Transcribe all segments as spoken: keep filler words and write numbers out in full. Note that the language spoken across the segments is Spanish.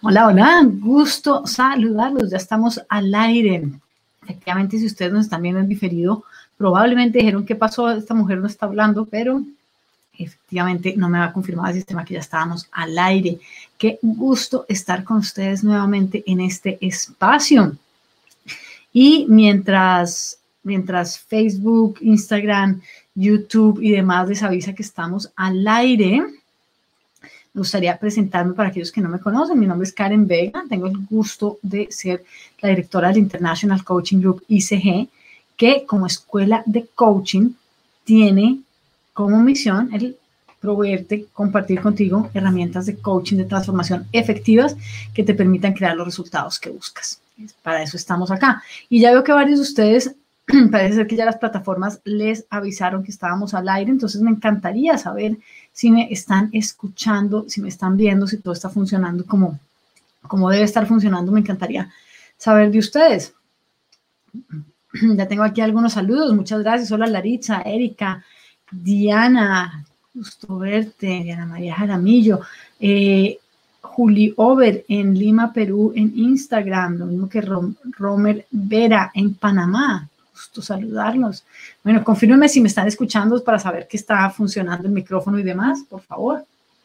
Hola, hola, gusto saludarlos, ya estamos al aire. Efectivamente, si ustedes nos están viendo en diferido, probablemente dijeron qué pasó, esta mujer no está hablando, pero efectivamente no me va a confirmar el sistema que ya estábamos al aire. Qué gusto estar con ustedes nuevamente en este espacio. Y mientras, mientras Facebook, Instagram, YouTube y demás les avisa que estamos al aire, me gustaría presentarme para aquellos que no me conocen. Mi nombre es Karen Vega. Tengo el gusto de ser la directora del International Coaching Group I C G, que como escuela de coaching tiene como misión el proveerte, compartir contigo herramientas de coaching, de transformación efectivas que te permitan crear los resultados que buscas. Para eso estamos acá. Y ya veo que varios de ustedes, parece ser que ya las plataformas les avisaron que estábamos al aire, entonces me encantaría saber si me están escuchando, si me están viendo, si todo está funcionando como, como debe estar funcionando. Me encantaría saber de ustedes. Ya tengo aquí algunos saludos. Muchas gracias. Hola, Laritza, Erika, Diana, gusto verte, Diana María Jaramillo, eh, Juli Over en Lima, Perú, en Instagram, lo mismo que Rom, Romer Vera en Panamá. Gusto saludarlos. Bueno, confírmenme si me están escuchando para saber que está funcionando el micrófono y demás, por favor.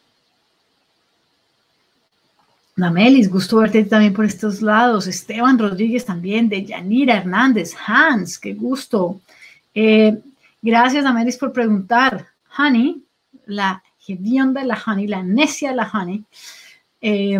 Damelis, gusto verte también por estos lados. Esteban Rodríguez también, de Yanira Hernández. Hans, qué gusto. Eh, gracias, Damelis, por preguntar. Honey, la hedionda de la Honey, la necia de la Honey, eh,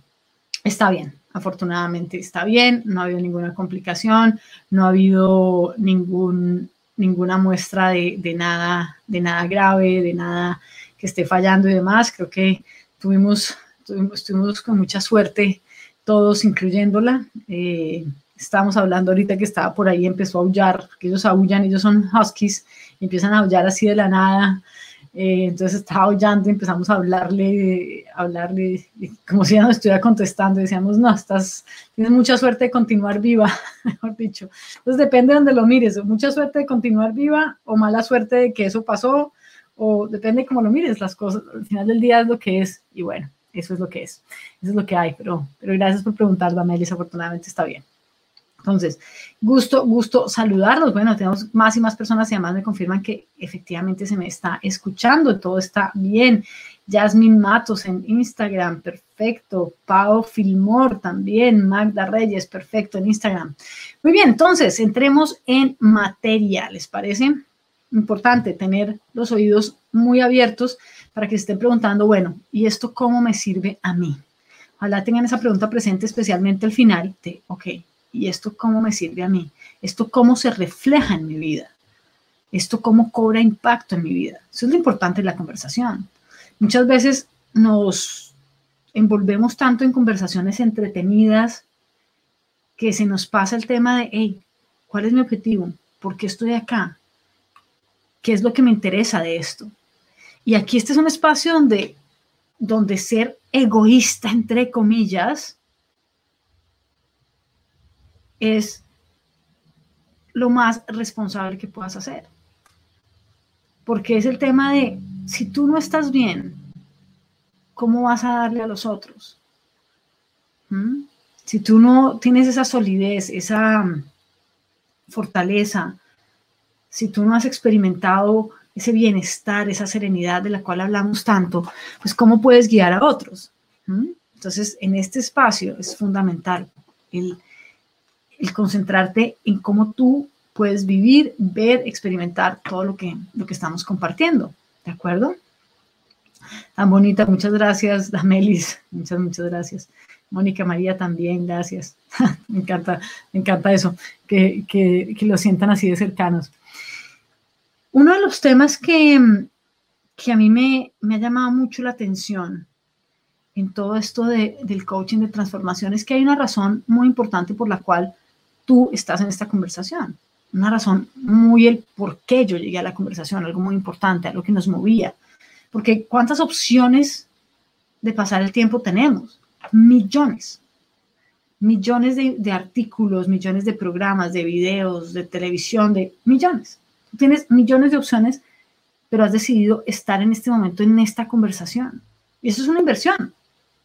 está bien. Afortunadamente está bien, no ha habido ninguna complicación, no ha habido ningún, ninguna muestra de, de, nada, de nada grave, de nada que esté fallando y demás. Creo que tuvimos, tuvimos, estuvimos con mucha suerte todos, incluyéndola. Eh, estábamos hablando ahorita que estaba por ahí, empezó a aullar, porque ellos aullan, ellos son huskies, y empiezan a aullar así de la nada. Eh, entonces estaba aullando y empezamos a hablarle, a hablarle como si ella nos estuviera contestando. Decíamos, no, estás, tienes mucha suerte de continuar viva, mejor dicho. Entonces depende de donde lo mires, mucha suerte de continuar viva o mala suerte de que eso pasó, o depende de cómo lo mires, las cosas, al final del día es lo que es, y bueno, eso es lo que es, eso es lo que hay, pero, pero gracias por preguntar, Damelis, afortunadamente está bien. Entonces, gusto, gusto saludarlos. Bueno, tenemos más y más personas y además me confirman que efectivamente se me está escuchando, todo está bien. Jasmine Matos en Instagram, perfecto. Pau Filmor también, Magda Reyes, perfecto en Instagram. Muy bien, entonces, entremos en materia, ¿les parece? Importante tener los oídos muy abiertos para que se estén preguntando, bueno, ¿y esto cómo me sirve a mí? Ojalá tengan esa pregunta presente, especialmente al final de, ok, ¿y esto cómo me sirve a mí? ¿Esto cómo se refleja en mi vida? ¿Esto cómo cobra impacto en mi vida? Eso es lo importante de la conversación. Muchas veces nos envolvemos tanto en conversaciones entretenidas que se nos pasa el tema de, hey, ¿cuál es mi objetivo? ¿Por qué estoy acá? ¿Qué es lo que me interesa de esto? Y aquí este es un espacio donde, donde ser egoísta, entre comillas, es lo más responsable que puedas hacer. Porque es el tema de, si tú no estás bien, ¿cómo vas a darle a los otros? ¿Mm? Si tú no tienes esa solidez, esa fortaleza, si tú no has experimentado ese bienestar, esa serenidad de la cual hablamos tanto, pues ¿cómo puedes guiar a otros? ¿Mm? Entonces, en este espacio es fundamental el, el concentrarte en cómo tú puedes vivir, ver, experimentar todo lo que, lo que estamos compartiendo, ¿de acuerdo? Tan bonita, muchas gracias, Damelis, muchas, muchas gracias. Mónica María también, gracias. me encanta, me encanta eso, que, que, que lo sientan así de cercanos. Uno de los temas que, que a mí me, me ha llamado mucho la atención en todo esto de, del coaching de transformación es que hay una razón muy importante por la cual tú estás en esta conversación. Una razón muy el por qué yo llegué a la conversación, algo muy importante, algo que nos movía. Porque ¿cuántas opciones de pasar el tiempo tenemos? Millones. Millones de, de artículos, millones de programas, de videos, de televisión, de millones. Tú tienes millones de opciones, pero has decidido estar en este momento en esta conversación. Y eso es una inversión.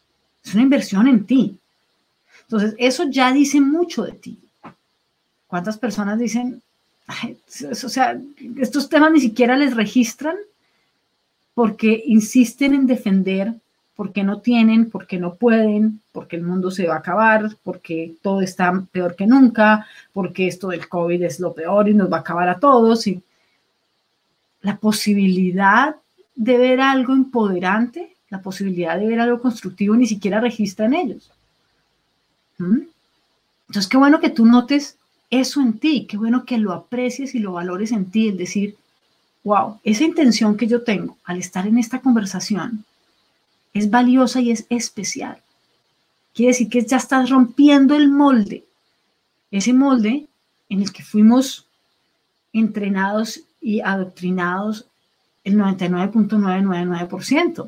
Es una inversión en ti. Entonces, eso ya dice mucho de ti. ¿Cuántas personas dicen, ay, o sea, estos temas ni siquiera les registran porque insisten en defender, porque no tienen, porque no pueden, porque el mundo se va a acabar, porque todo está peor que nunca, porque esto del COVID es lo peor y nos va a acabar a todos? Y la posibilidad de ver algo empoderante, la posibilidad de ver algo constructivo, ni siquiera registra en ellos. ¿Mm? Entonces, qué bueno que tú notes eso en ti, qué bueno que lo aprecies y lo valores en ti, es decir, wow, esa intención que yo tengo al estar en esta conversación es valiosa y es especial. Quiere decir que ya estás rompiendo el molde, ese molde en el que fuimos entrenados y adoctrinados el noventa y nueve punto novecientos noventa y nueve por ciento,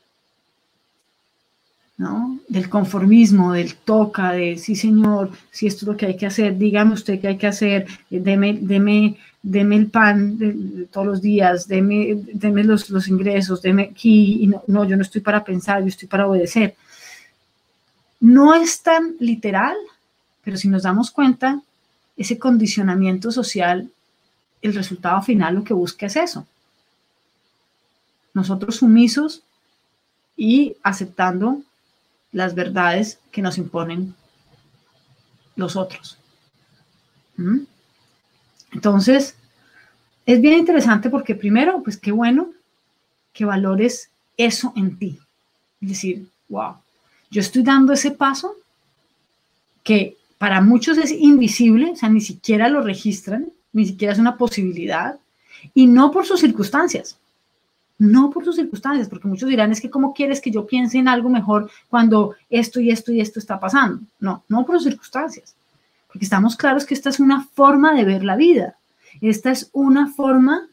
¿no? Del conformismo, del toca, de sí señor, si esto es lo que hay que hacer, dígame usted qué hay que hacer, deme, deme, deme el pan de, de todos los días, deme, deme los, los ingresos, deme aquí, y no, no, yo no estoy para pensar, yo estoy para obedecer. No es tan literal, pero si nos damos cuenta, ese condicionamiento social, el resultado final lo que busca es eso. Nosotros sumisos y aceptando las verdades que nos imponen los otros. ¿Mm? Entonces, es bien interesante porque primero, pues qué bueno que valores eso en ti. Es decir, wow, yo estoy dando ese paso que para muchos es invisible, o sea, ni siquiera lo registran, ni siquiera es una posibilidad, y no por sus circunstancias. No por sus circunstancias, porque muchos dirán, es que ¿cómo quieres que yo piense en algo mejor cuando esto y esto y esto está pasando? No, no por sus circunstancias, porque estamos claros que esta es una forma de ver la vida. Esta es una forma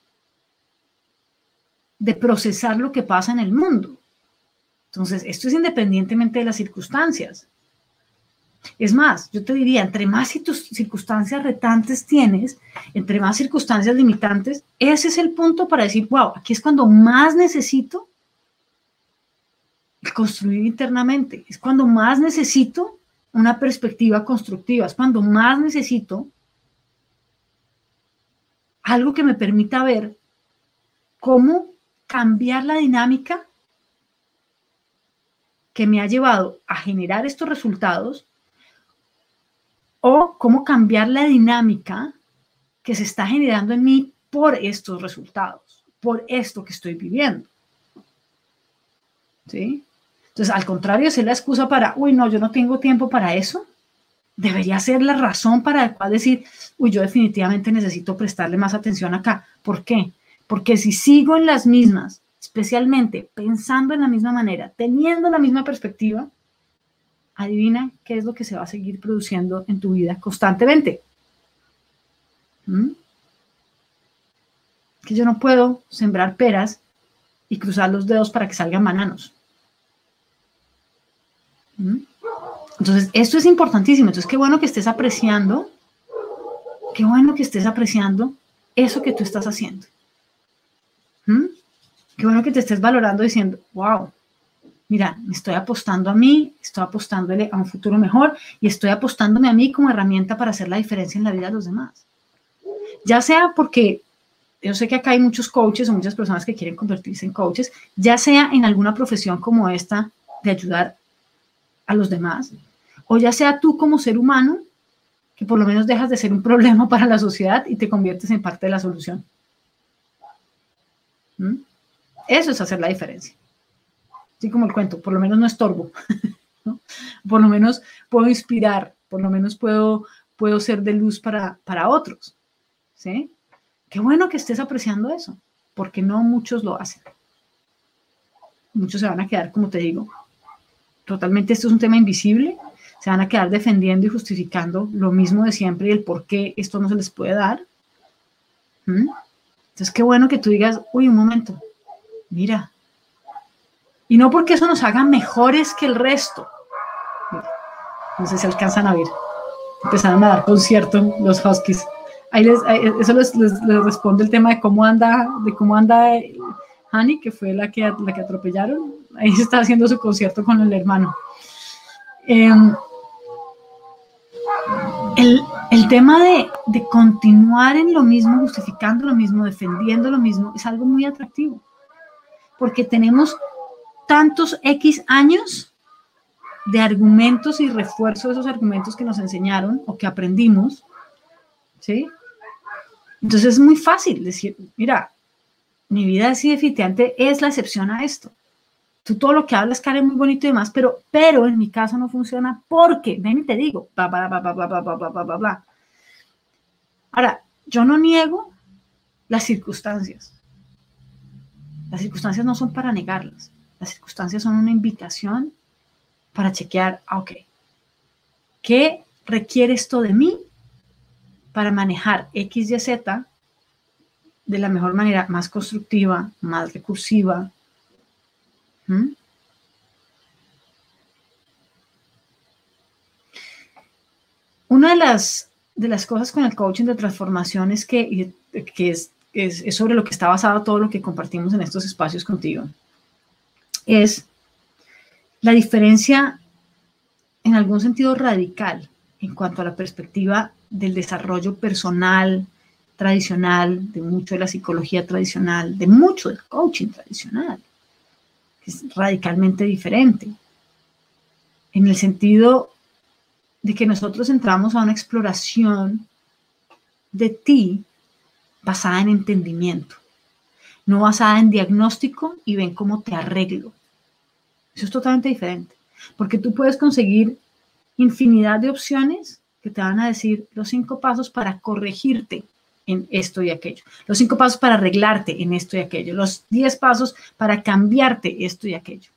de procesar lo que pasa en el mundo. Entonces, esto es independientemente de las circunstancias. Es más, yo te diría, entre más circunstancias retantes tienes, entre más circunstancias limitantes, ese es el punto para decir, wow, aquí es cuando más necesito construir internamente, es cuando más necesito una perspectiva constructiva, es cuando más necesito algo que me permita ver cómo cambiar la dinámica que me ha llevado a generar estos resultados, o cómo cambiar la dinámica que se está generando en mí por estos resultados, por esto que estoy viviendo. ¿Sí? Entonces, al contrario, es la excusa para, uy, no, yo no tengo tiempo para eso, debería ser la razón para la cual decir, uy, yo definitivamente necesito prestarle más atención acá. ¿Por qué? Porque si sigo en las mismas, especialmente pensando en la misma manera, teniendo la misma perspectiva, adivina qué es lo que se va a seguir produciendo en tu vida constantemente. ¿Mm? Que yo no puedo sembrar peras y cruzar los dedos para que salgan bananos. ¿Mm? Entonces, esto es importantísimo. Entonces, qué bueno que estés apreciando, qué bueno que estés apreciando eso que tú estás haciendo. ¿Mm? Qué bueno que te estés valorando diciendo, wow, mira, me estoy apostando a mí, estoy apostándole a un futuro mejor y estoy apostándome a mí como herramienta para hacer la diferencia en la vida de los demás. Ya sea porque yo sé que acá hay muchos coaches o muchas personas que quieren convertirse en coaches, ya sea en alguna profesión como esta de ayudar a los demás, o ya sea tú como ser humano, que por lo menos dejas de ser un problema para la sociedad y te conviertes en parte de la solución. ¿Mm? Eso es hacer la diferencia. Así como el cuento, por lo menos no estorbo, ¿no? Por lo menos puedo inspirar, por lo menos puedo, puedo ser de luz para, para otros, ¿sí? Qué bueno que estés apreciando eso, porque no muchos lo hacen. Muchos se van a quedar, como te digo, totalmente, esto es un tema invisible, se van a quedar defendiendo y justificando lo mismo de siempre y el por qué esto no se les puede dar. ¿Mm? Entonces, qué bueno que tú digas, uy, un momento, mira. Y no porque eso nos haga mejores que el resto. No sé si alcanzan a ver. Empezaron a dar concierto los Huskies. Ahí les, eso les, les, les responde el tema de cómo anda, de cómo anda Honey, que fue la que, la que atropellaron. ahí está haciendo su concierto con el hermano. Eh, el, el tema de, de continuar en lo mismo, justificando lo mismo, defendiendo lo mismo, es algo muy atractivo, porque tenemos tantos X años de argumentos y refuerzo de esos argumentos que nos enseñaron o que aprendimos, ¿sí? Entonces es muy fácil decir, mira, mi vida así definitivamente es la excepción a esto. Tú todo lo que hablas, Karen, es muy bonito y demás, pero, pero en mi caso no funciona porque, ven y te digo, bla, bla, bla, bla, bla, bla, bla, bla, bla, bla. Ahora, yo no niego las circunstancias. Las circunstancias no son para negarlas. Las circunstancias son una invitación para chequear, ah, ok, ¿qué requiere esto de mí para manejar X, Y, Z de la mejor manera, más constructiva, más recursiva? ¿Mm? Una de las, de las cosas con el coaching de transformación es que, que es, es, es sobre lo que está basado todo lo que compartimos en estos espacios contigo, es la diferencia en algún sentido radical en cuanto a la perspectiva del desarrollo personal tradicional, de mucho de la psicología tradicional, de mucho del coaching tradicional, que es radicalmente diferente, en el sentido de que nosotros entramos a una exploración de ti basada en entendimiento, no basada en diagnóstico y ven cómo te arreglo. Eso es totalmente diferente, porque tú puedes conseguir infinidad de opciones que te van a decir los cinco pasos para corregirte en esto y aquello, los cinco pasos para arreglarte en esto y aquello, los diez pasos para cambiarte esto y aquello.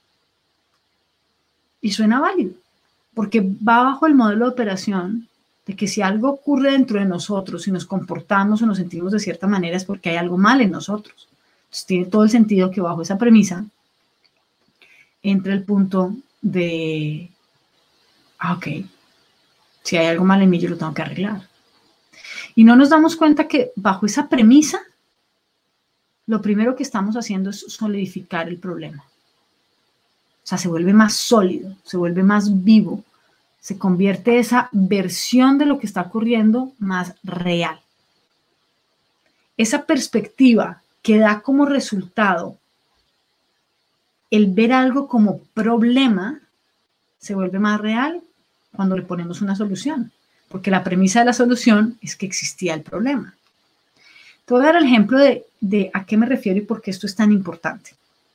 Y suena válido, porque va bajo el modelo de operación de que si algo ocurre dentro de nosotros, si nos comportamos o nos sentimos de cierta manera, es porque hay algo mal en nosotros. Entonces tiene todo el sentido que bajo esa premisa entre el punto de, ah, ok, si hay algo mal en mí, yo lo tengo que arreglar. Y no nos damos cuenta que bajo esa premisa, lo primero que estamos haciendo es solidificar el problema. O sea, se vuelve más sólido, se vuelve más vivo, se convierte esa versión de lo que está ocurriendo más real. Esa perspectiva que da como resultado el ver algo como problema se vuelve más real cuando le ponemos una solución, porque la premisa de la solución es que existía el problema. Te voy a dar el ejemplo de, de a qué me refiero y por qué esto es tan importante.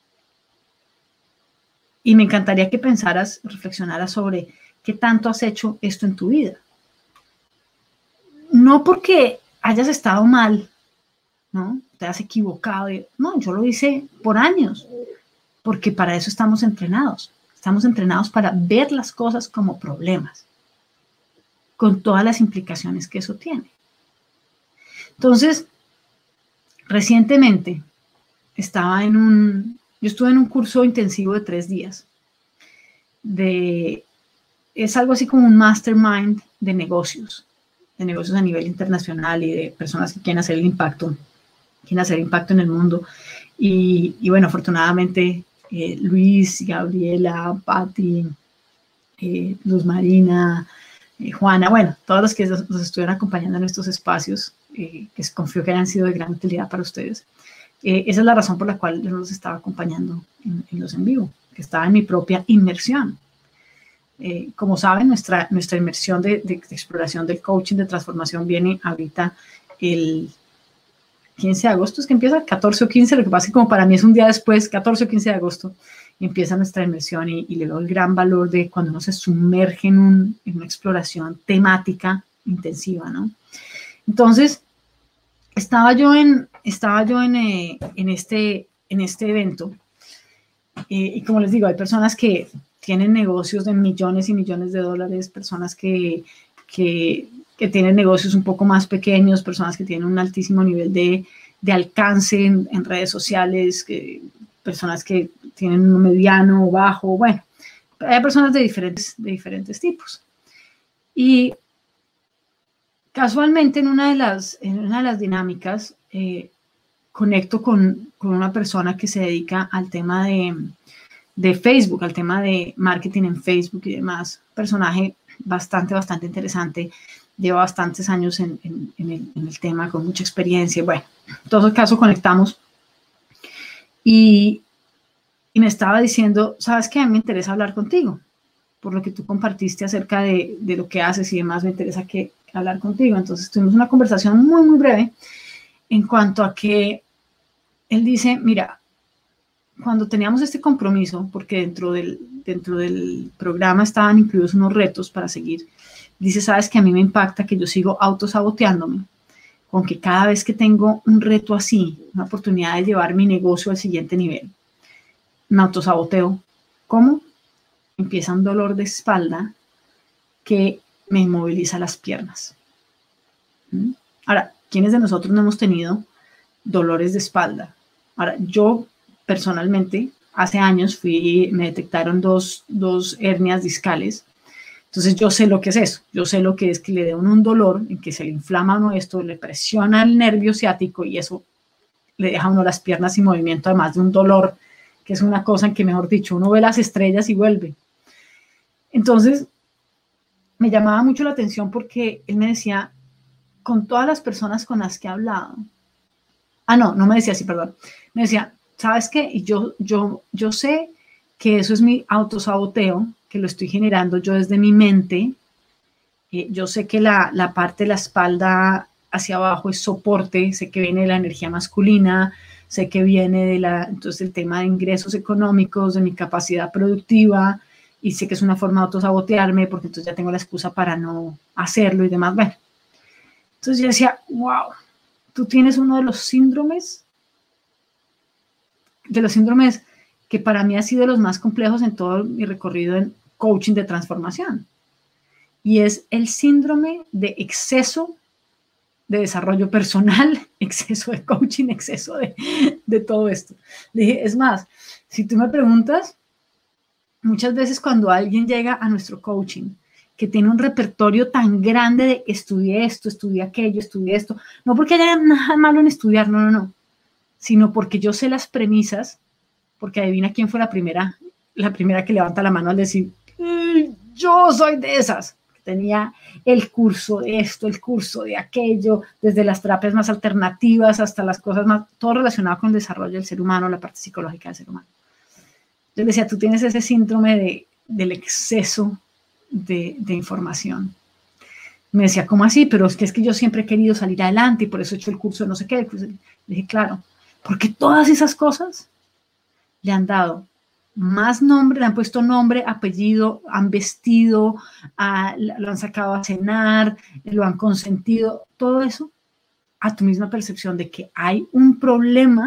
Y me encantaría que pensaras, reflexionaras sobre qué tanto has hecho esto en tu vida. No porque hayas estado mal, ¿no? Te has equivocado. No, yo lo hice por años, porque para eso estamos entrenados. Estamos entrenados para ver las cosas como problemas, con todas las implicaciones que eso tiene. Entonces, recientemente estaba en un, yo estuve en un curso intensivo de tres días. De, es algo así como un mastermind de negocios, de negocios a nivel internacional y de personas que quieren hacer el impacto, quieren hacer impacto en el mundo. Y, y bueno, afortunadamente, eh, Luis, Gabriela, Patti, eh, Luz Marina, eh, Juana, bueno, todos los que nos, nos estuvieron acompañando en estos espacios, eh, que confío que hayan sido de gran utilidad para ustedes. Eh, esa es la razón por la cual yo los estaba acompañando en, en los en vivo, que estaba en mi propia inmersión. Eh, como saben, nuestra, nuestra inmersión de, de, de exploración del coaching de transformación viene ahorita el quince de agosto, es que empieza catorce o quince, lo que pasa es que como para mí es un día después, catorce o quince de agosto, y empieza nuestra inmersión y, y le doy el gran valor de cuando uno se sumerge en, un, en una exploración temática intensiva, ¿no? Entonces, estaba yo en, estaba yo en, eh, en, este, en este evento eh, y como les digo, hay personas que tienen negocios de millones y millones de dólares, personas que, que, que tienen negocios un poco más pequeños, personas que tienen un altísimo nivel de, de alcance en, en redes sociales, que, personas que tienen un mediano o bajo, bueno, hay personas de diferentes, de diferentes tipos. Y casualmente en una de las, en una de las dinámicas eh, conecto con, con una persona que se dedica al tema de, de Facebook, al tema de marketing en Facebook y demás. Personaje bastante, bastante interesante. Lleva bastantes años en, en, en, el, en el tema, con mucha experiencia. Bueno, en todo caso conectamos. Y, y me estaba diciendo, ¿sabes qué? A mí me interesa hablar contigo. Por lo que tú compartiste acerca de, de lo que haces y demás, me interesa que, que hablar contigo. Entonces tuvimos una conversación muy, muy breve en cuanto a que él dice, mira, cuando teníamos este compromiso, porque dentro del, dentro del programa estaban incluidos unos retos para seguir, dice, sabes que a mí me impacta que yo sigo autosaboteándome, con que cada vez que tengo un reto así, una oportunidad de llevar mi negocio al siguiente nivel, me autosaboteo. ¿Cómo? Empieza un dolor de espalda que me inmoviliza las piernas. ¿Mm? Ahora, ¿quiénes de nosotros no hemos tenido dolores de espalda? Ahora, yo personalmente, hace años fui, me detectaron dos, dos hernias discales. Entonces yo sé lo que es eso. Yo sé lo que es que le dé un dolor, en que se le inflama a uno esto, le presiona el nervio ciático y eso le deja a uno las piernas sin movimiento, además de un dolor que es una cosa en que, mejor dicho, uno ve las estrellas y vuelve. Entonces, me llamaba mucho la atención porque él me decía, con todas las personas con las que he hablado, ah, no, no me decía así, perdón, me decía, ¿sabes qué? Y yo, yo, yo sé que eso es mi autosaboteo, que lo estoy generando yo desde mi mente. Eh, yo sé que la, la parte de la espalda hacia abajo es soporte, sé que viene de la energía masculina, sé que viene de la, entonces el tema de ingresos económicos, de mi capacidad productiva, y sé que es una forma de autosabotearme porque entonces ya tengo la excusa para no hacerlo y demás. Bueno, entonces yo decía, wow, tú tienes uno de los síndromes, de los síndromes que para mí ha sido los más complejos en todo mi recorrido en coaching de transformación. Y es el síndrome de exceso de desarrollo personal, exceso de coaching, exceso de, de todo esto. Le dije, es más, si tú me preguntas, muchas veces cuando alguien llega a nuestro coaching, que tiene un repertorio tan grande de estudié esto, estudié aquello, estudié esto, no porque haya nada malo en estudiar, no, no, no, sino porque yo sé las premisas, porque adivina quién fue la primera, la primera que levanta la mano al decir, yo soy de esas. Tenía el curso de esto, el curso de aquello, desde las terapias más alternativas hasta las cosas más, todo relacionado con el desarrollo del ser humano, la parte psicológica del ser humano. Yo le decía, tú tienes ese síndrome de, del exceso de, de información. Me decía, ¿cómo así? Pero es que, es que yo siempre he querido salir adelante y por eso he hecho el curso de no sé qué. Le dije, claro, porque todas esas cosas le han dado más nombre, le han puesto nombre, apellido, han vestido, a, lo han sacado a cenar, lo han consentido, todo eso a tu misma percepción de que hay un problema,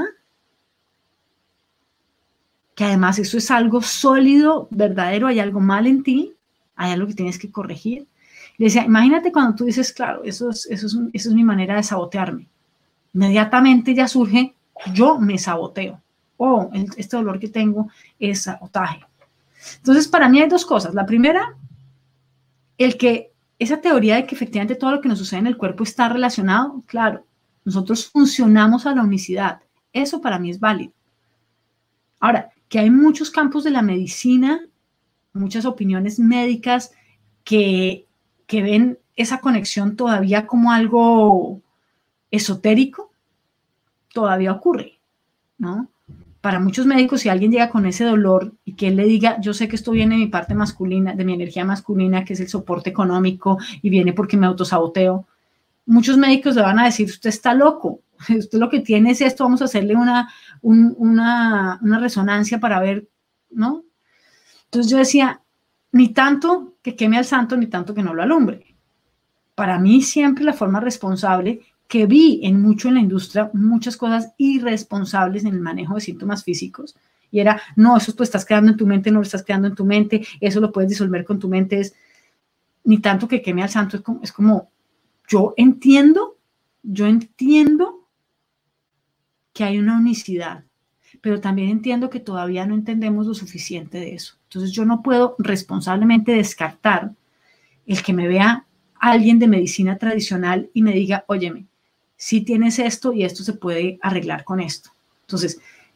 que además eso es algo sólido, verdadero, hay algo mal en ti, hay algo que tienes que corregir. Le decía, imagínate cuando tú dices, claro, eso es, eso es, un, eso es mi manera de sabotearme. Inmediatamente ya surge, yo me saboteo. Oh, este dolor que tengo es sabotaje. Entonces, para mí hay dos cosas. La primera, el que esa teoría de que efectivamente todo lo que nos sucede en el cuerpo está relacionado, claro, nosotros funcionamos a la unicidad. Eso para mí es válido. Ahora, que hay muchos campos de la medicina, muchas opiniones médicas que, que ven esa conexión todavía como algo esotérico, todavía ocurre, ¿no? Para muchos médicos, si alguien llega con ese dolor y que él le diga, yo sé que esto viene de mi parte masculina, de mi energía masculina, que es el soporte económico, y viene porque me autosaboteo, muchos médicos le van a decir, usted está loco, usted lo que tiene es esto, vamos a hacerle una, un, una, una resonancia para ver, ¿no? Entonces yo decía, ni tanto que queme al santo, ni tanto que no lo alumbre. Para mí siempre la forma responsable, que vi en mucho en la industria, muchas cosas irresponsables en el manejo de síntomas físicos, y era, no, eso tú estás creando en tu mente, no lo estás creando en tu mente, eso lo puedes disolver con tu mente, es, ni tanto que queme al santo, es como, es como yo entiendo, yo entiendo que hay una unicidad, pero también entiendo que todavía no entendemos lo suficiente de eso. Entonces yo no puedo responsablemente descartar el que me vea alguien de medicina tradicional y me diga, óyeme, si tienes esto y esto se puede arreglar con esto. Entonces,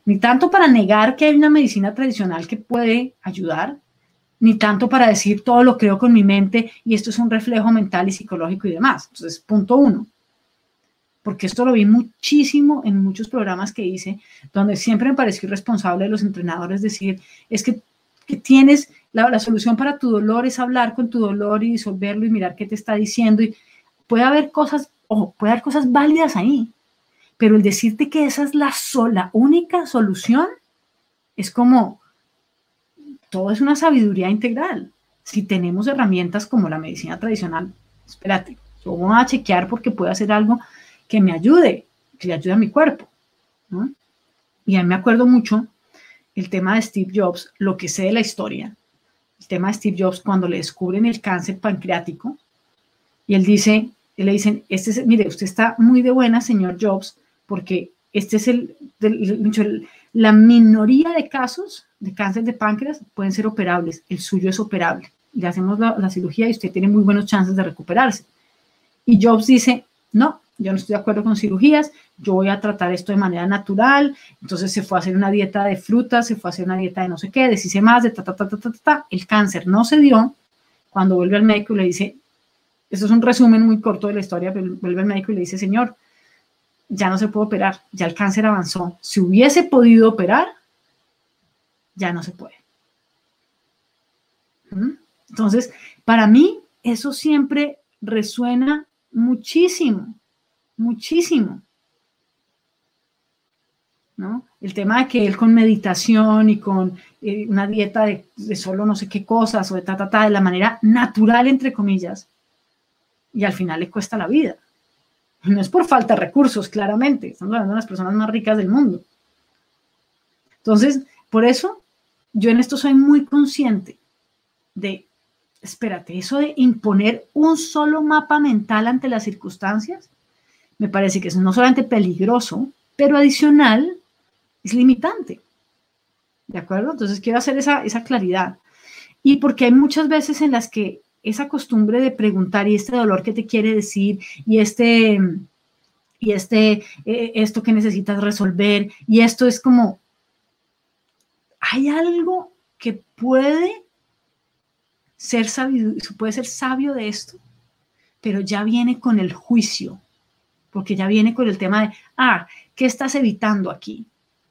Ni tanto para negar que hay una medicina tradicional que puede ayudar, ni tanto para decir todo lo creo con mi mente y esto es un reflejo mental y psicológico y demás. Entonces, punto uno. Porque esto lo vi muchísimo en muchos programas que hice, donde siempre me pareció irresponsable de los entrenadores decir, es que, que tienes, la, la solución para tu dolor es hablar con tu dolor y disolverlo y mirar qué te está diciendo. Y puede haber cosas, ojo, puede haber cosas válidas ahí, pero el decirte que esa es la sola, única solución, es como, todo es una sabiduría integral. Si tenemos herramientas como la medicina tradicional, espérate, yo voy a chequear porque puedo hacer algo que me ayude, que le ayude a mi cuerpo, ¿no? Y a mí me acuerdo mucho el tema de Steve Jobs, lo que sé de la historia, el tema de Steve Jobs cuando le descubren el cáncer pancreático y él dice, él le dicen, este es, mire, usted está muy de buena, señor Jobs, porque este es el, el, el, la minoría de casos de cáncer de páncreas pueden ser operables, el suyo es operable, le hacemos la, la cirugía y usted tiene muy buenas chances de recuperarse. Y Jobs dice, no, yo no estoy de acuerdo con cirugías, yo voy a tratar esto de manera natural. Entonces se fue a hacer una dieta de frutas, se fue a hacer una dieta de no sé qué, deshice más, de ta, ta, ta, ta, ta, ta. El cáncer no se dio. Cuando vuelve al médico y le dice, esto es un resumen muy corto de la historia, pero vuelve al médico y le dice, señor, ya no se puede operar, ya el cáncer avanzó. Si hubiese podido operar, ya no se puede. ¿Mm? Entonces, para mí, eso siempre resuena muchísimo. Muchísimo, ¿no? El tema de que él con meditación y con eh, una dieta de, de solo no sé qué cosas o de ta, ta, ta, de la manera natural, entre comillas, y al final le cuesta la vida. No es por falta de recursos, claramente, estamos hablando de las personas más ricas del mundo. Entonces, por eso, yo en esto soy muy consciente de, espérate, eso de imponer un solo mapa mental ante las circunstancias, me parece que es no solamente peligroso, pero adicional es limitante. ¿De acuerdo? Entonces quiero hacer esa, esa claridad. Y porque hay muchas veces en las que esa costumbre de preguntar y este dolor que te quiere decir y este, y este, eh, esto que necesitas resolver y esto es como, hay algo que puede ser sabio, puede ser sabio de esto, pero ya viene con el juicio. Porque ya viene con el tema de, ah, ¿qué estás evitando aquí?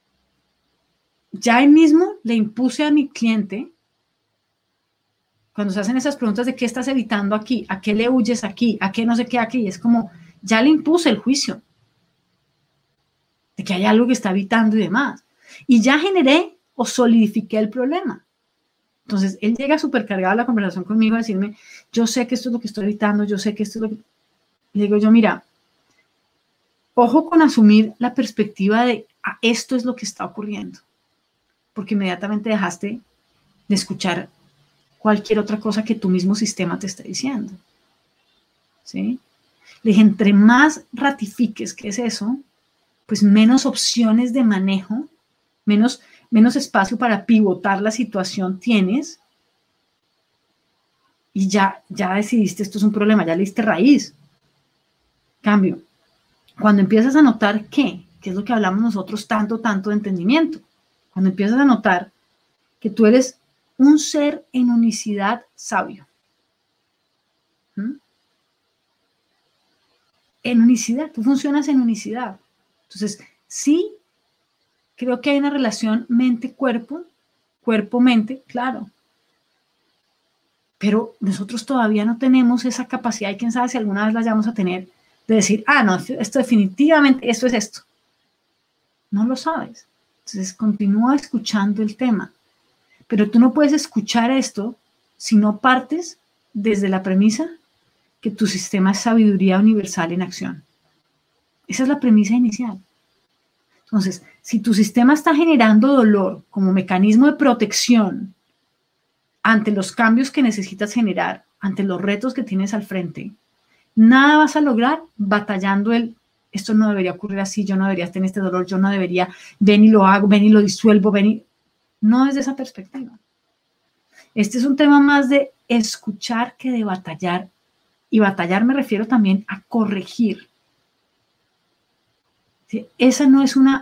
Ya ahí mismo le impuse a mi cliente, cuando se hacen esas preguntas de qué estás evitando aquí, a qué le huyes aquí, a qué no sé qué aquí, es como, ya le impuse el juicio de que hay algo que está evitando y demás. Y ya generé o solidifiqué el problema. Entonces, él llega supercargado a la conversación conmigo a decirme, yo sé que esto es lo que estoy evitando, yo sé que esto es lo que... Le digo yo, mira, ojo con asumir la perspectiva de ah, esto es lo que está ocurriendo, porque inmediatamente dejaste de escuchar cualquier otra cosa que tu mismo sistema te esté diciendo. ¿Sí? Le dije, entre más ratifiques que es eso, pues menos opciones de manejo, menos, menos espacio para pivotar la situación tienes y ya, ya decidiste esto es un problema, ya le diste raíz. Cambio. Cuando empiezas a notar que, que es lo que hablamos nosotros tanto, tanto de entendimiento, cuando empiezas a notar que tú eres un ser en unicidad sabio. ¿Mm? En unicidad, tú funcionas en unicidad. Entonces, sí, creo que hay una relación mente-cuerpo, cuerpo-mente, claro. Pero nosotros todavía no tenemos esa capacidad y quién sabe si alguna vez la vamos a tener de decir, ah, no, esto definitivamente, esto es esto. No lo sabes. Entonces, continúa escuchando el tema. Pero tú no puedes escuchar esto si no partes desde la premisa que tu sistema es sabiduría universal en acción. Esa es la premisa inicial. Entonces, si tu sistema está generando dolor como mecanismo de protección ante los cambios que necesitas generar, ante los retos que tienes al frente, nada vas a lograr batallando el, esto no debería ocurrir así, yo no debería tener este dolor, yo no debería, ven y lo hago, ven y lo disuelvo, ven y... No desde esa perspectiva. Este es un tema más de escuchar que de batallar. Y batallar me refiero también a corregir. ¿Sí? Esa no es una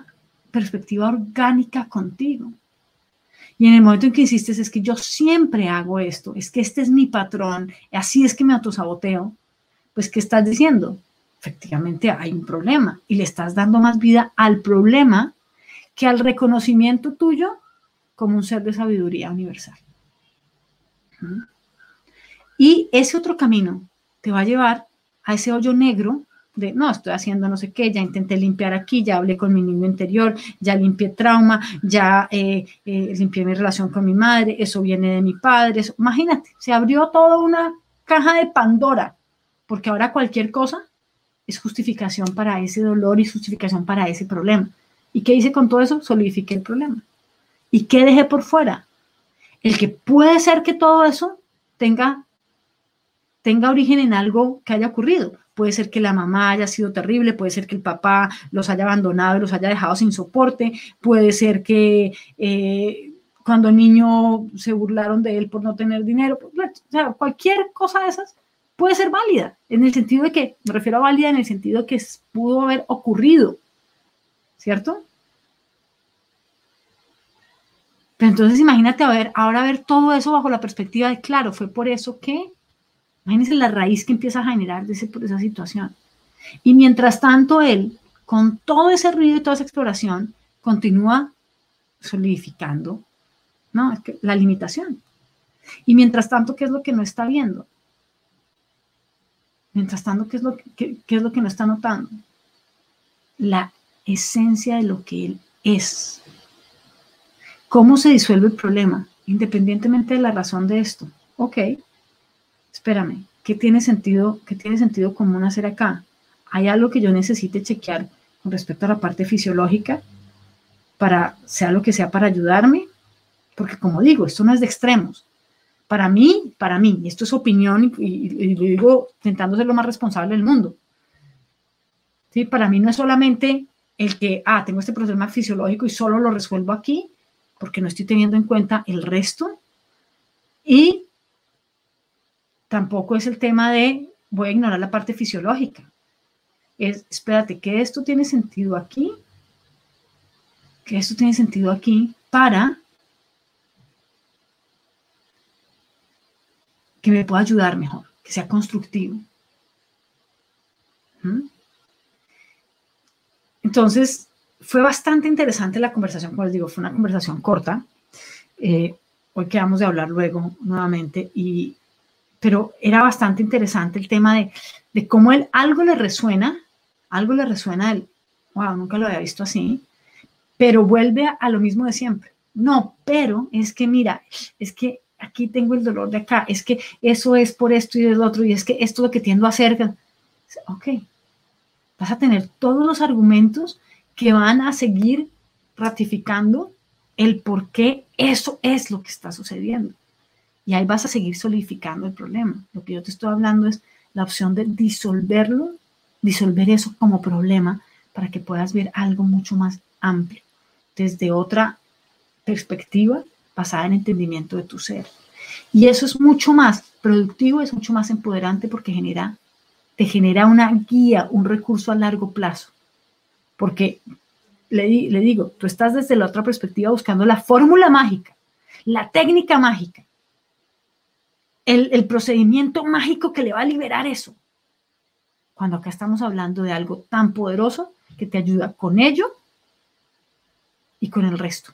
perspectiva orgánica contigo. Y en el momento en que insistes, es que yo siempre hago esto, es que este es mi patrón, así es que me autosaboteo, pues ¿qué estás diciendo? Efectivamente hay un problema y le estás dando más vida al problema que al reconocimiento tuyo como un ser de sabiduría universal. ¿Mm? Y ese otro camino te va a llevar a ese hoyo negro de, no, estoy haciendo no sé qué, ya intenté limpiar aquí, ya hablé con mi niño interior, ya limpié trauma, ya eh, eh, limpié mi relación con mi madre, eso viene de mi padre. Eso. Imagínate, se abrió toda una caja de Pandora, porque ahora cualquier cosa es justificación para ese dolor y justificación para ese problema. ¿Y qué hice con todo eso? Solidifiqué el problema. ¿Y qué dejé por fuera? El que puede ser que todo eso tenga, tenga origen en algo que haya ocurrido. Puede ser que la mamá haya sido terrible, puede ser que el papá los haya abandonado y los haya dejado sin soporte, puede ser que eh, cuando el niño se burlaron de él por no tener dinero, o sea, cualquier cosa de esas puede ser válida, en el sentido de que, me refiero a válida en el sentido de que pudo haber ocurrido, ¿cierto? Pero entonces imagínate a ver, ahora ver todo eso bajo la perspectiva de, claro, fue por eso que, imagínense la raíz que empieza a generar de, ese, de esa situación. Y mientras tanto él, con todo ese ruido y toda esa exploración, continúa solidificando, ¿no? Es que la limitación. Y mientras tanto, ¿qué es lo que no está viendo? Mientras tanto, ¿qué es lo que, qué es lo que no está notando? La esencia de lo que él es. ¿Cómo se disuelve el problema? Independientemente de la razón de esto. Ok, espérame, ¿qué tiene sentido, qué tiene sentido común hacer acá? ¿Hay algo que yo necesite chequear con respecto a la parte fisiológica para, sea lo que sea, para ayudarme? Porque como digo, esto no es de extremos. Para mí, para mí, y esto es opinión y, y, y lo digo intentando ser lo más responsable del mundo. ¿Sí? Para mí no es solamente el que, ah, tengo este problema fisiológico y solo lo resuelvo aquí, porque no estoy teniendo en cuenta el resto. Y tampoco es el tema de voy a ignorar la parte fisiológica. Es, espérate, que esto tiene sentido aquí, que esto tiene sentido aquí para que me pueda ayudar mejor, que sea constructivo. ¿Mm? Entonces, fue bastante interesante la conversación, como les digo, fue una conversación corta. Eh, hoy quedamos de hablar luego nuevamente, y, pero era bastante interesante el tema de, de cómo él, algo le resuena, algo le resuena a él, wow, nunca lo había visto así, pero vuelve a, a lo mismo de siempre. No, pero es que mira, es que aquí tengo el dolor de acá, es que eso es por esto y el otro, y es que esto es lo que tiendo a hacer. Ok, vas a tener todos los argumentos que van a seguir ratificando el por qué eso es lo que está sucediendo. Y ahí vas a seguir solidificando el problema. Lo que yo te estoy hablando es la opción de disolverlo, disolver eso como problema para que puedas ver algo mucho más amplio, desde otra perspectiva basada en entendimiento de tu ser. Y eso es mucho más productivo, es mucho más empoderante porque genera, te genera una guía, un recurso a largo plazo. Porque le, le digo, tú estás desde la otra perspectiva buscando la fórmula mágica, la técnica mágica, el, el procedimiento mágico que le va a liberar eso. Cuando acá estamos hablando de algo tan poderoso que te ayuda con ello y con el resto.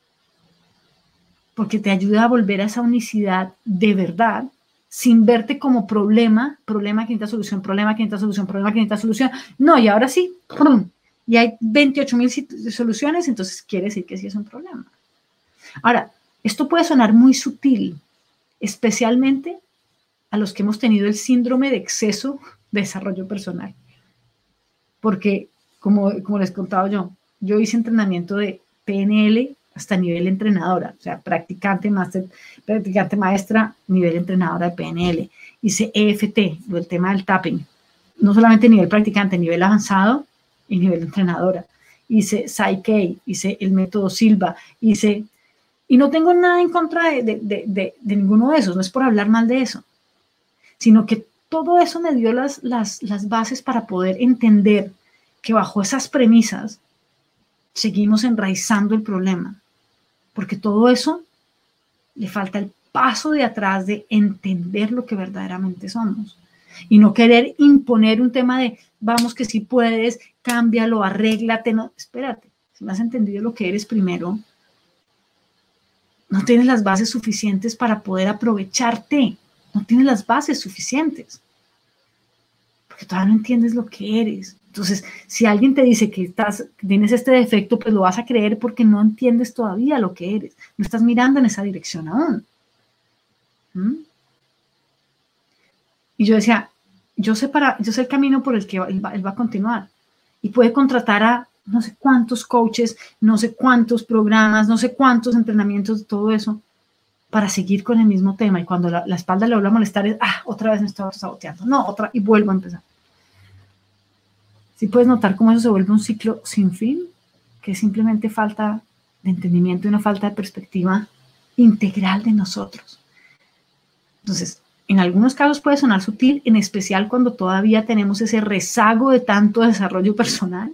Porque te ayuda a volver a esa unicidad de verdad, sin verte como problema, problema que necesita solución, problema que necesita solución, problema que necesita solución. No, y ahora sí, ¡prum! Y hay veintiocho mil soluciones, entonces quiere decir que sí es un problema. Ahora, esto puede sonar muy sutil, especialmente a los que hemos tenido el síndrome de exceso de desarrollo personal. Porque, como, como les contaba yo, yo hice entrenamiento de P N L hasta nivel entrenadora, o sea, practicante, máster, practicante maestra, nivel entrenadora de P N L. Hice E F T, el tema del tapping, no solamente nivel practicante, nivel avanzado y nivel entrenadora. Hice Psyche, hice el método Silva, hice... Y no tengo nada en contra de, de, de, de, de ninguno de esos, no es por hablar mal de eso, sino que todo eso me dio las, las, las bases para poder entender que bajo esas premisas seguimos enraizando el problema, porque todo eso le falta el paso de atrás de entender lo que verdaderamente somos y no querer imponer un tema de vamos que sí puedes, cámbialo, arréglate, no, espérate, si no has entendido lo que eres primero, no tienes las bases suficientes para poder aprovecharte, no tienes las bases suficientes, porque todavía no entiendes lo que eres. Entonces, si alguien te dice que estás, tienes este defecto, pues lo vas a creer porque no entiendes todavía lo que eres, no estás mirando en esa dirección aún. ¿Mm? Y yo decía, yo sé, para, yo sé el camino por el que él va, él va a continuar. Y puede contratar a no sé cuántos coaches, no sé cuántos programas, no sé cuántos entrenamientos, todo eso, para seguir con el mismo tema. Y cuando la, la espalda le vuelve a molestar, es, ah, otra vez me estaba saboteando. No, otra, y vuelvo a empezar. Si puedes notar cómo eso se vuelve un ciclo sin fin, que es simplemente falta de entendimiento y una falta de perspectiva integral de nosotros. Entonces, en algunos casos puede sonar sutil, en especial cuando todavía tenemos ese rezago de tanto desarrollo personal,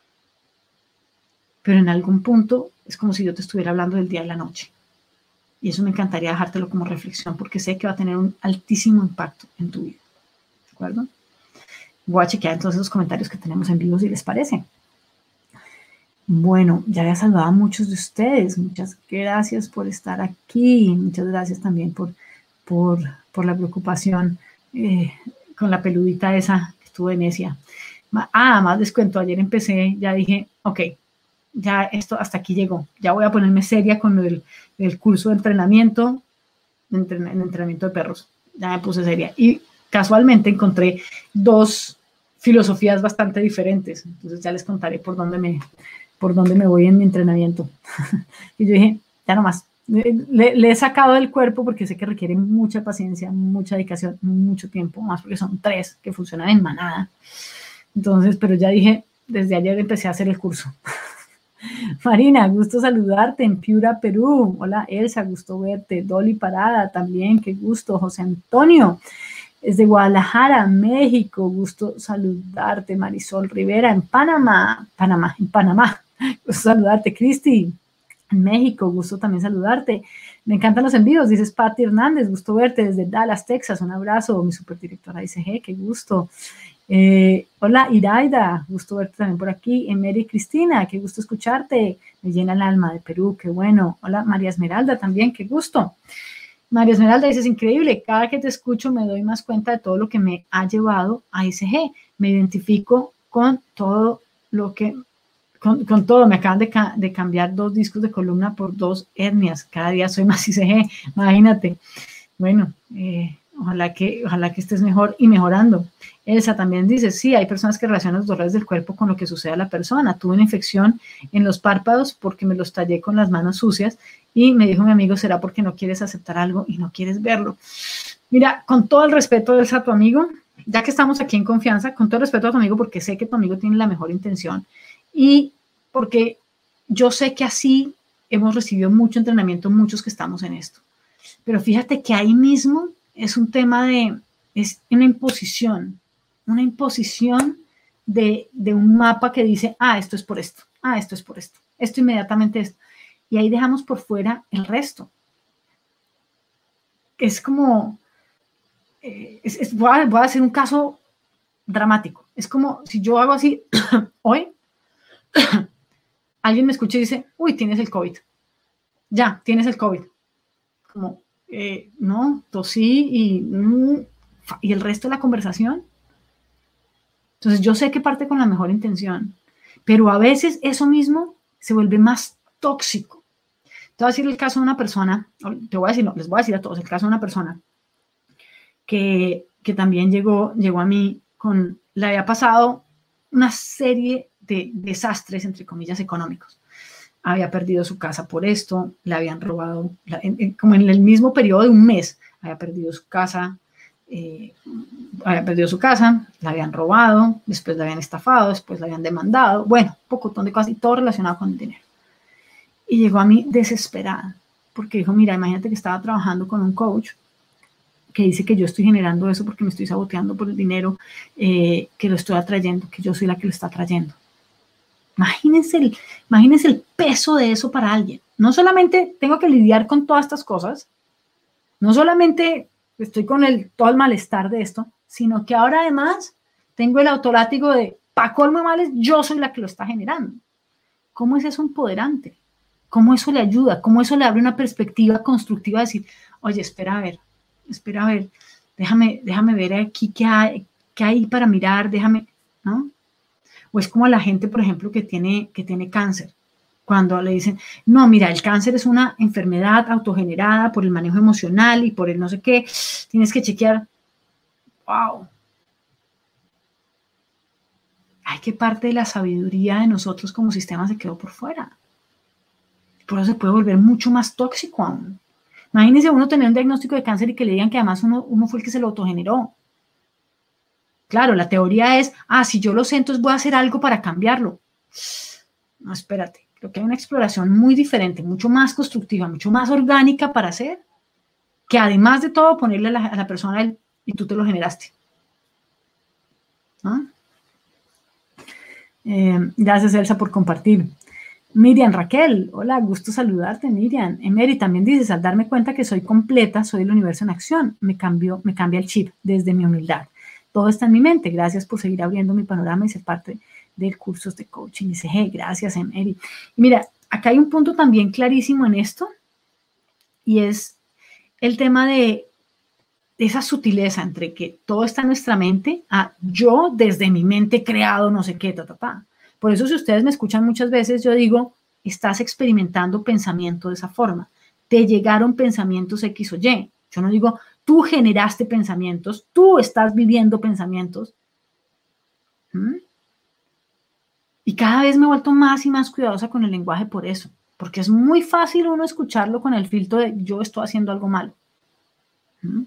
pero en algún punto es como si yo te estuviera hablando del día y la noche. Y eso me encantaría dejártelo como reflexión, porque sé que va a tener un altísimo impacto en tu vida. ¿De acuerdo? Voy a chequear entonces los comentarios que tenemos en vivo, si les parece. Bueno, ya había saludado a muchos de ustedes. Muchas gracias por estar aquí. Muchas gracias también por, por, por la preocupación eh, con la peludita esa que estuvo de necia. Ah, más les cuento, ayer empecé, ya dije, ok, ya esto hasta aquí llegó. Ya voy a ponerme seria con el, el curso de entrenamiento, el entrenamiento de perros. Ya me puse seria. Y casualmente encontré dos filosofías bastante diferentes. Entonces ya les contaré por dónde me, por dónde me voy en mi entrenamiento. Y yo dije, ya nomás, le, le he sacado del cuerpo porque sé que requiere mucha paciencia, mucha dedicación, mucho tiempo, más porque son tres que funcionan en manada. Entonces, pero ya dije, desde ayer empecé a hacer el curso. Marina, gusto saludarte en Piura, Perú. Hola Elsa, gusto verte. Dolly Parada también, qué gusto. José Antonio, desde Guadalajara, México, gusto saludarte. Marisol Rivera en Panamá, Panamá, en Panamá, gusto saludarte. Cristi, en México, gusto también saludarte. Me encantan los envíos, dices Patti Hernández, gusto verte desde Dallas, Texas. Un abrazo, mi superdirectora I C G, qué gusto. Eh, hola Iraida, gusto verte también por aquí. Emery Cristina, qué gusto escucharte, me llena el alma de Perú, qué bueno. Hola María Esmeralda también, qué gusto. María Esmeralda dice, es increíble, cada que te escucho me doy más cuenta de todo lo que me ha llevado a I C G, me identifico con todo lo que, con, con todo, me acaban de, ca de cambiar dos discos de columna por dos hernias, cada día soy más I C G, imagínate. Bueno, eh, Ojalá que, ojalá que estés mejor y mejorando. Elsa también dice, sí, hay personas que relacionan los dolores del cuerpo con lo que sucede a la persona. Tuve una infección en los párpados porque me los tallé con las manos sucias y me dijo mi amigo, será porque no quieres aceptar algo y no quieres verlo. Mira, con todo el respeto, Elsa, a tu amigo, ya que estamos aquí en confianza, con todo el respeto a tu amigo, porque sé que tu amigo tiene la mejor intención y porque yo sé que así hemos recibido mucho entrenamiento, muchos que estamos en esto. Pero fíjate que ahí mismo es un tema de, es una imposición, una imposición de, de un mapa que dice, ah, esto es por esto, ah, esto es por esto, esto inmediatamente esto. Y ahí dejamos por fuera el resto. Es como, eh, es, es, voy, a, voy a hacer un caso dramático. Es como si yo hago así, hoy, alguien me escucha y dice, uy, tienes el COVID. Ya, tienes el COVID. Como, Eh, no, tosí y, mm, y el resto de la conversación. Entonces yo sé que parte con la mejor intención, pero a veces eso mismo se vuelve más tóxico. Te voy a decir el caso de una persona, te voy a decir, no, les voy a decir a todos, el caso de una persona que, que también llegó, llegó a mí con, le había pasado una serie de desastres, entre comillas, económicos. Había perdido su casa por esto, le habían robado, en, en, como en el mismo periodo de un mes, había perdido su casa, eh, había perdido su casa, la habían robado, después la habían estafado, después la habían demandado, bueno, un pocotón de cosas y todo relacionado con el dinero. Y llegó a mí desesperada, porque dijo, mira, imagínate que estaba trabajando con un coach que dice que yo estoy generando eso porque me estoy saboteando por el dinero, eh, que lo estoy atrayendo, que yo soy la que lo está atrayendo. Imagínense el, imagínense el peso de eso para alguien. No solamente tengo que lidiar con todas estas cosas, no solamente estoy con el, todo el malestar de esto, sino que ahora además tengo el autolátigo de, pa' colmo males, yo soy la que lo está generando. ¿Cómo es eso empoderante? ¿Cómo eso le ayuda? ¿Cómo eso le abre una perspectiva constructiva de decir, oye, espera a ver, espera a ver, déjame, déjame ver aquí qué hay, qué hay para mirar, déjame, ¿no? O es como la gente, por ejemplo, que tiene, que tiene cáncer. Cuando le dicen, no, mira, el cáncer es una enfermedad autogenerada por el manejo emocional y por el no sé qué, tienes que chequear. ¡Wow! Hay que parte de la sabiduría de nosotros como sistema se quedó por fuera. Por eso se puede volver mucho más tóxico aún. Imagínense uno tener un diagnóstico de cáncer y que le digan que además uno, uno fue el que se lo autogeneró. Claro, la teoría es, ah, si yo lo sé, entonces voy a hacer algo para cambiarlo. No, espérate. Creo que hay una exploración muy diferente, mucho más constructiva, mucho más orgánica para hacer, que además de todo ponerle a la, a la persona el, y tú te lo generaste. ¿No? Eh, gracias, Elsa, por compartir. Miriam Raquel, hola, gusto saludarte, Miriam. Emery también dices, al darme cuenta que soy completa, soy el universo en acción, me, cambió, me cambia el chip desde mi humildad. Todo está en mi mente. Gracias por seguir abriendo mi panorama y ser parte del curso de coaching. Dice, hey, gracias, Emery. Y mira, acá hay un punto también clarísimo en esto, y es el tema de esa sutileza entre que todo está en nuestra mente, a yo desde mi mente he creado no sé qué, ta, ta, ta. Por eso si ustedes me escuchan muchas veces, yo digo, estás experimentando pensamiento de esa forma. Te llegaron pensamientos X o Y. Yo no digo, tú generaste pensamientos, tú estás viviendo pensamientos. ¿Mm? Y cada vez me he vuelto más y más cuidadosa con el lenguaje por eso, porque es muy fácil uno escucharlo con el filtro de yo estoy haciendo algo malo. ¿Mm?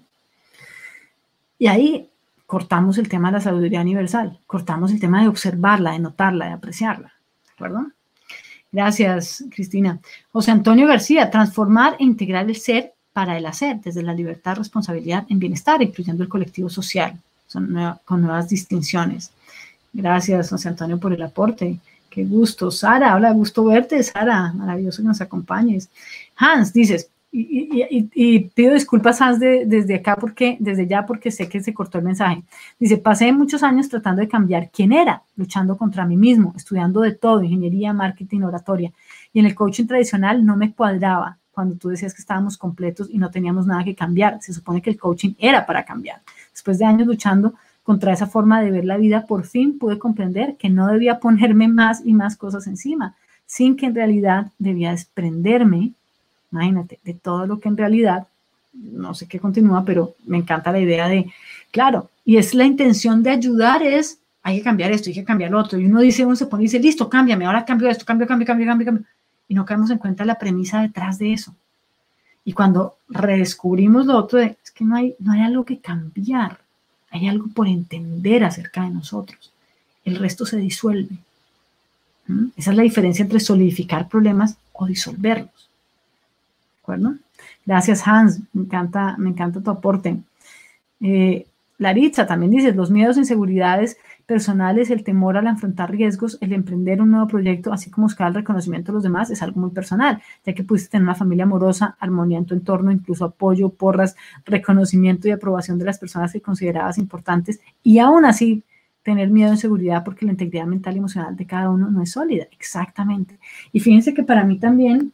Y ahí cortamos el tema de la sabiduría universal, cortamos el tema de observarla, de notarla, de apreciarla. ¿De acuerdo? Gracias, Cristina. José Antonio García, transformar e integrar el ser para el hacer, desde la libertad, responsabilidad en bienestar, incluyendo el colectivo social, son nueva, con nuevas distinciones. Gracias, José Antonio, por el aporte. Qué gusto. Sara, hola, gusto verte, Sara. Maravilloso que nos acompañes. Hans, dices, y, y, y, y pido disculpas, Hans, de, desde acá, porque, desde ya, porque sé que se cortó el mensaje. Dice, pasé muchos años tratando de cambiar quién era, luchando contra mí mismo, estudiando de todo, ingeniería, marketing, oratoria. Y en el coaching tradicional no me cuadraba cuando tú decías que estábamos completos y no teníamos nada que cambiar. Se supone que el coaching era para cambiar. Después de años luchando contra esa forma de ver la vida, por fin pude comprender que no debía ponerme más y más cosas encima, sin que en realidad debía desprenderme, imagínate, de todo lo que en realidad, no sé qué continúa, pero me encanta la idea de, claro, y es la intención de ayudar, es, hay que cambiar esto, hay que cambiar lo otro, y uno dice, uno se pone y dice, listo, cámbiame, ahora cambio esto, cambio, cambio, cambio, cambio, cambio, y no caemos en cuenta la premisa detrás de eso. Y cuando redescubrimos lo otro, de, es que no hay, no hay algo que cambiar, hay algo por entender acerca de nosotros. El resto se disuelve. ¿Mm? Esa es la diferencia entre solidificar problemas o disolverlos. ¿De acuerdo? Gracias, Hans. Me encanta, me encanta tu aporte. Eh, Laritza también dice, los miedos, inseguridades personales, el temor al afrontar riesgos, el emprender un nuevo proyecto, así como buscar el reconocimiento de los demás, es algo muy personal, ya que pudiste tener una familia amorosa, armonía en tu entorno, incluso apoyo, porras, reconocimiento y aprobación de las personas que considerabas importantes, y aún así tener miedo e inseguridad porque la integridad mental y emocional de cada uno no es sólida. Exactamente. Y fíjense que para mí también,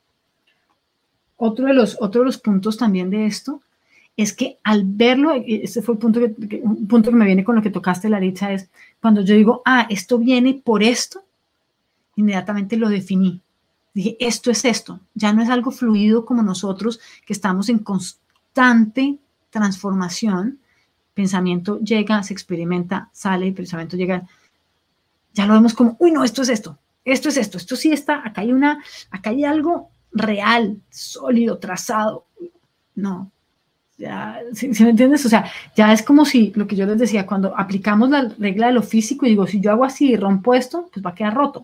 otro de los, otro de los puntos también de esto, es que al verlo, ese fue el punto que, que, un punto que me viene con lo que tocaste, Laritza, es cuando yo digo, ah, esto viene por esto, inmediatamente lo definí. Dije, esto es esto. Ya no es algo fluido como nosotros, que estamos en constante transformación. Pensamiento llega, se experimenta, sale, pensamiento llega. Ya lo vemos como, uy, no, esto es esto. Esto es esto. Esto sí está, acá hay una, acá hay algo real, sólido, trazado. No. Ya, ¿sí, ¿sí me entiendes? O sea, ya es como si, lo que yo les decía, cuando aplicamos la regla de lo físico y digo, si yo hago así y rompo esto, pues va a quedar roto.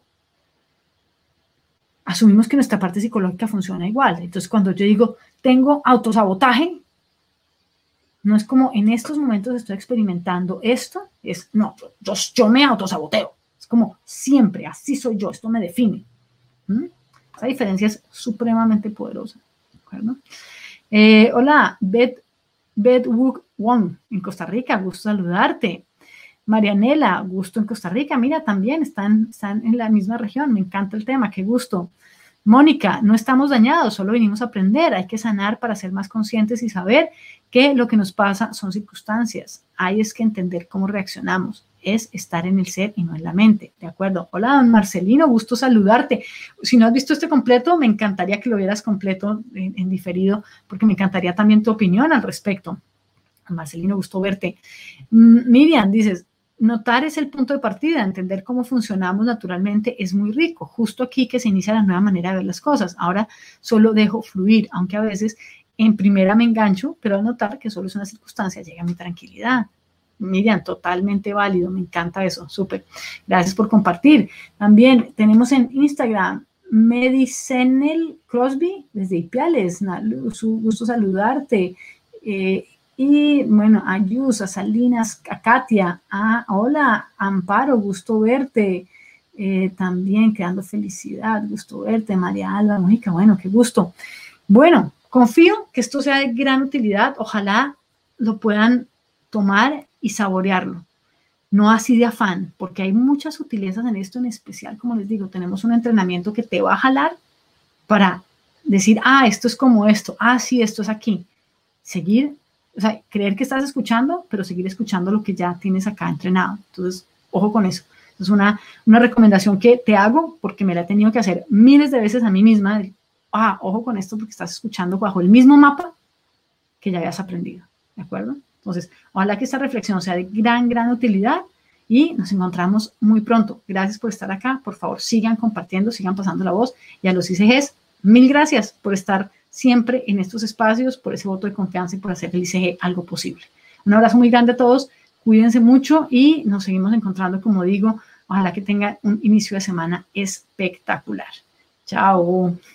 Asumimos que nuestra parte psicológica funciona igual. Entonces, cuando yo digo, tengo autosabotaje, no es como en estos momentos estoy experimentando esto, es, no, yo, yo me autosaboteo, Es como siempre, así soy yo, esto me define. ¿Mm? Esa diferencia es supremamente poderosa. ¿De acuerdo? Eh, hola, Beth, Beth Wook Wong, en Costa Rica, gusto saludarte. Marianela, gusto en Costa Rica, mira, también están, están en la misma región, me encanta el tema, qué gusto. Mónica, no estamos dañados, solo vinimos a aprender, hay que sanar para ser más conscientes y saber que lo que nos pasa son circunstancias. Hay es que entender cómo reaccionamos, es estar en el ser y no en la mente, ¿de acuerdo? Hola, don Marcelino, gusto saludarte. Si no has visto este completo, me encantaría que lo vieras completo en, en diferido, porque me encantaría también tu opinión al respecto. Marcelino, gusto verte. Miriam, dices, notar es el punto de partida, entender cómo funcionamos naturalmente es muy rico, justo aquí que se inicia la nueva manera de ver las cosas. Ahora solo dejo fluir, aunque a veces en primera me engancho, pero al notar que solo es una circunstancia llega mi tranquilidad. Miriam, totalmente válido, me encanta eso, súper. Gracias por compartir. También tenemos en Instagram Medicenel Crosby desde Ipiales, su gusto saludarte. Eh, Y bueno, a Yus, a Salinas, a Katia, a hola, Amparo, gusto verte. Eh, también creando felicidad, gusto verte. María Alba Mujica, bueno, qué gusto. Bueno, confío que esto sea de gran utilidad. Ojalá lo puedan tomar y saborearlo. No así de afán, porque hay muchas sutilezas en esto, en especial, como les digo, tenemos un entrenamiento que te va a jalar para decir, ah, esto es como esto, ah, sí, esto es aquí. Seguir. O sea, creer que estás escuchando, pero seguir escuchando lo que ya tienes acá entrenado. Entonces, ojo con eso. Es una, una recomendación que te hago porque me la he tenido que hacer miles de veces a mí misma. De, ah, ojo con esto porque estás escuchando bajo el mismo mapa que ya habías aprendido. ¿De acuerdo? Entonces, ojalá que esta reflexión sea de gran, gran utilidad y nos encontramos muy pronto. Gracias por estar acá. Por favor, sigan compartiendo, sigan pasando la voz. Y a los I C Gs, mil gracias por estar siempre en estos espacios, por ese voto de confianza y por hacer el I C G algo posible. Un abrazo muy grande a todos, cuídense mucho y nos seguimos encontrando, como digo, ojalá que tengan un inicio de semana espectacular. Chao.